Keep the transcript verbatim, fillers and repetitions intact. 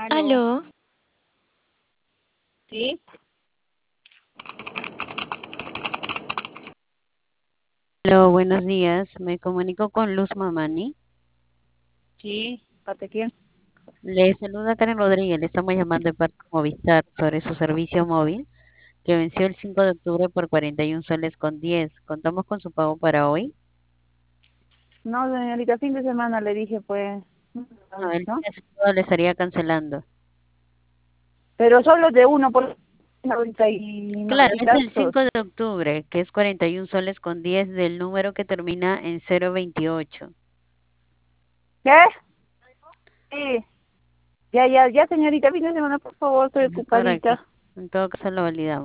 Aló, Aló, ¿sí? Hola, buenos días. Me comunico con Luz Mamani. Sí, ¿parte quién? Le saluda Karen Rodríguez. Le estamos llamando de parte de Movistar sobre su servicio móvil que venció el cinco de octubre por cuarenta y un soles con diez. Contamos con su pago para hoy. No, señorita, fin de semana le dije, pues, No, el ¿no? día sábado le estaría cancelando. Pero solo de uno por noventa y Claro, noventa y es el tantos. cinco de octubre, que es cuarenta y un soles con diez del número que termina en cero veintiocho. ¿Qué? Sí. Ya, ya, ya, señorita, fin de semana, por favor, estoy Correcto. ocupadita. En todo caso lo validamos.